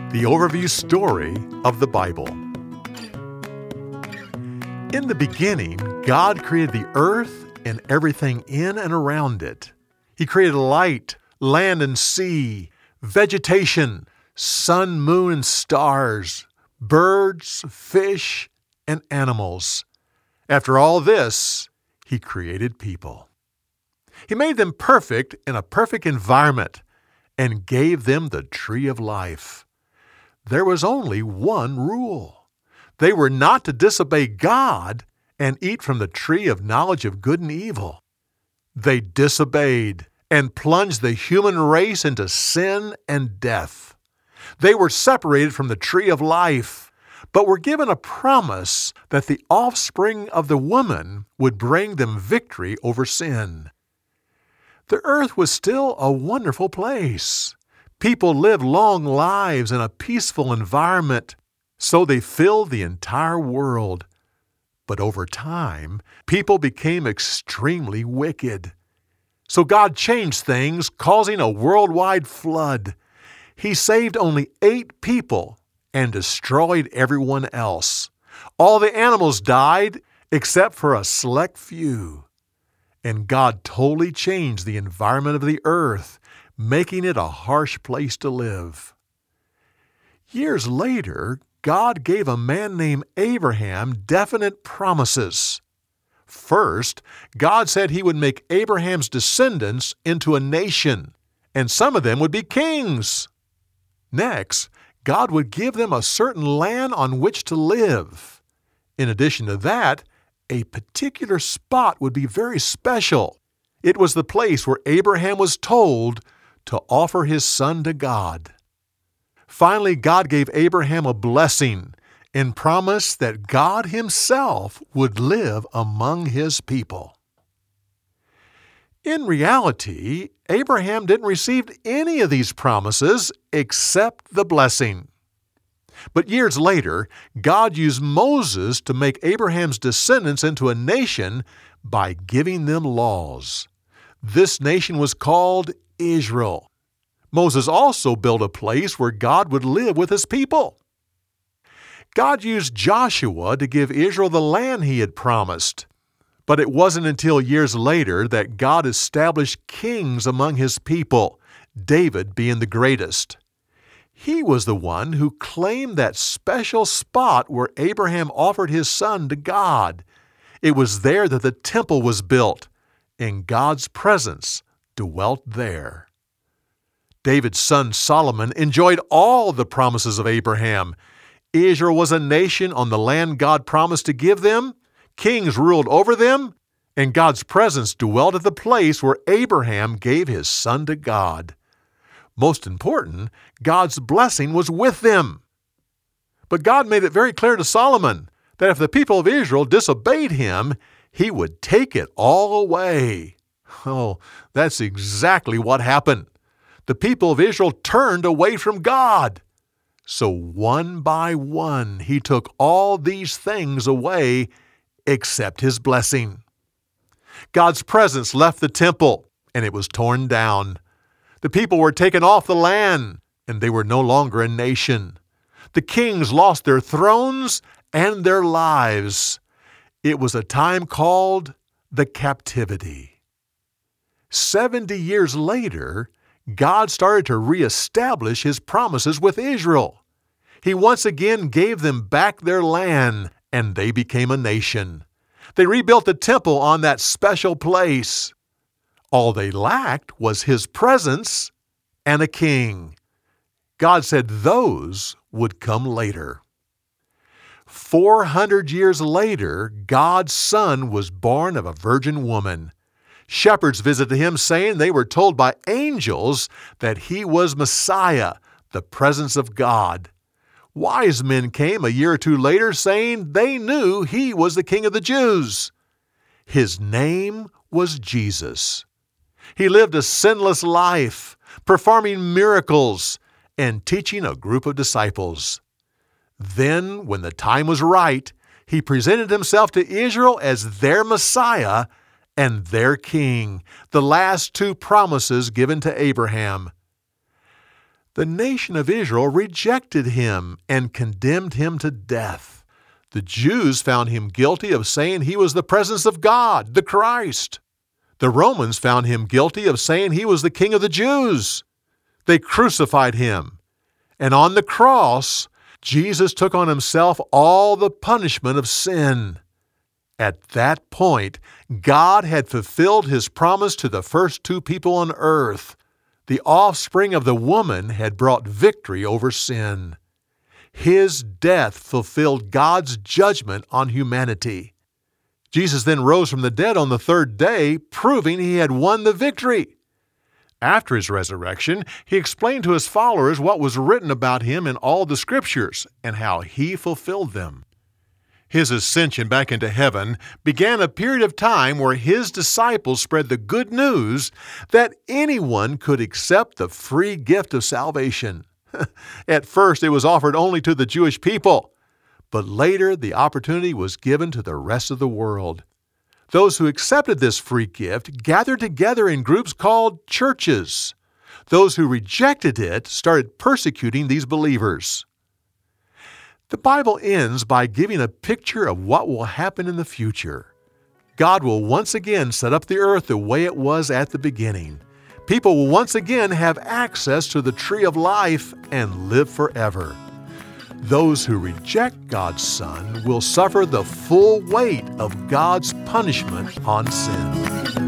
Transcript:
The overview story of the Bible. In the beginning, God created the earth and everything in and around it. He created light, land and sea, vegetation, sun, moon, and stars, birds, fish, and animals. After all this, He created people. He made them perfect in a perfect environment and gave them the tree of life. There was only one rule. They were not to disobey God and eat from the tree of knowledge of good and evil. They disobeyed and plunged the human race into sin and death. They were separated from the tree of life, but were given a promise that the offspring of the woman would bring them victory over sin. The earth was still a wonderful place. People lived long lives in a peaceful environment, so they filled the entire world. But over time, people became extremely wicked. So God changed things, causing a worldwide flood. He saved only 8 people and destroyed everyone else. All the animals died except for a select few. And God totally changed the environment of the earth, making it a harsh place to live. Years later, God gave a man named Abraham definite promises. First, God said He would make Abraham's descendants into a nation, and some of them would be kings. Next, God would give them a certain land on which to live. In addition to that, a particular spot would be very special. It was the place where Abraham was told to offer his son to God. Finally, God gave Abraham a blessing and promised that God Himself would live among His people. In reality, Abraham didn't receive any of these promises except the blessing. But years later, God used Moses to make Abraham's descendants into a nation by giving them laws. This nation was called Israel. Moses also built a place where God would live with His people. God used Joshua to give Israel the land He had promised. But it wasn't until years later that God established kings among His people, David being the greatest. He was the one who claimed that special spot where Abraham offered his son to God. It was there that the temple was built, and God's presence dwelt there. David's son Solomon enjoyed all the promises of Abraham. Israel was a nation on the land God promised to give them. Kings ruled over them, and God's presence dwelt at the place where Abraham gave his son to God. Most important, God's blessing was with them. But God made it very clear to Solomon that if the people of Israel disobeyed Him, He would take it all away. Oh, that's exactly what happened. The people of Israel turned away from God. So one by one, He took all these things away except His blessing. God's presence left the temple, and it was torn down. The people were taken off the land, and they were no longer a nation. The kings lost their thrones and their lives. It was a time called the captivity. 70 years later, God started to reestablish His promises with Israel. He once again gave them back their land, and they became a nation. They rebuilt the temple on that special place. All they lacked was His presence and a king. God said those would come later. 400 years later, God's Son was born of a virgin woman. Shepherds visited Him, saying they were told by angels that He was Messiah, the presence of God. Wise men came a year or two later, saying they knew He was the King of the Jews. His name was Jesus. He lived a sinless life, performing miracles and teaching a group of disciples. Then, when the time was right, He presented Himself to Israel as their Messiah and their King, the last 2 promises given to Abraham. The nation of Israel rejected him and condemned him to death. The Jews found him guilty of saying he was the presence of God, the Christ. The Romans found him guilty of saying he was the King of the Jews. They crucified him. And on the cross, Jesus took on himself all the punishment of sin. At that point, God had fulfilled his promise to the first two people on earth. The offspring of the woman had brought victory over sin. His death fulfilled God's judgment on humanity. Jesus then rose from the dead on the third day, proving he had won the victory. After his resurrection, he explained to his followers what was written about him in all the Scriptures and how he fulfilled them. His ascension back into heaven began a period of time where his disciples spread the good news that anyone could accept the free gift of salvation. At first, it was offered only to the Jewish people, but later the opportunity was given to the rest of the world. Those who accepted this free gift gathered together in groups called churches. Those who rejected it started persecuting these believers. The Bible ends by giving a picture of what will happen in the future. God will once again set up the earth the way it was at the beginning. People will once again have access to the tree of life and live forever. Those who reject God's Son will suffer the full weight of God's punishment on sin.